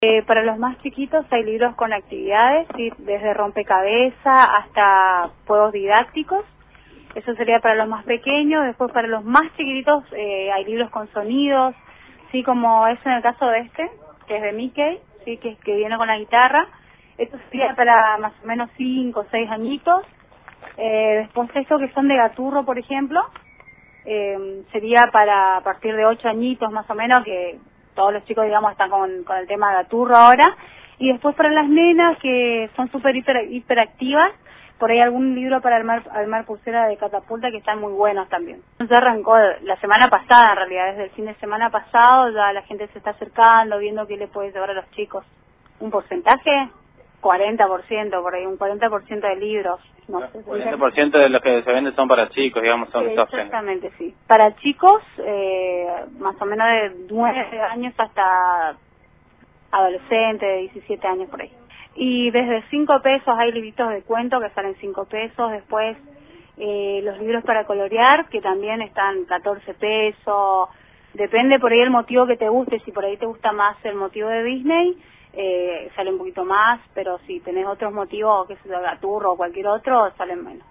Para los más chiquitos hay libros con actividades, ¿sí? Desde rompecabezas hasta juegos didácticos. Eso sería para los más pequeños. Después para los más chiquititos hay libros con sonidos, sí, como es en el caso de este, que es de Mickey, sí, que viene con la guitarra. Esto sería para más o menos 5 o 6 añitos. Después estos que son de Gaturro, por ejemplo, sería para a partir de 8 añitos más o menos, que todos los chicos, digamos, están con el tema de Gaturro ahora. Y después para las nenas, que son súper hiperactivas, por ahí algún libro para armar pulsera de catapulta, que están muy buenos también. Ya arrancó la semana pasada, en realidad, desde el fin de semana pasado, ya la gente se está acercando, viendo qué le puede llevar a los chicos. Un porcentaje, 40%, por ahí, un 40% de libros. No sé, 40% de los que se venden son para chicos, digamos, son sí, estos exactamente, sí. Para chicos, más o menos de 9 años hasta adolescentes, de 17 años por ahí. Y desde 5 pesos hay libritos de cuento que salen 5 pesos, después los libros para colorear, que también están 14 pesos, depende por ahí el motivo que te guste, si por ahí te gusta más el motivo de Disney, sale un poquito más, pero si tenés otros motivos, que sea Gaturro o cualquier otro, salen menos.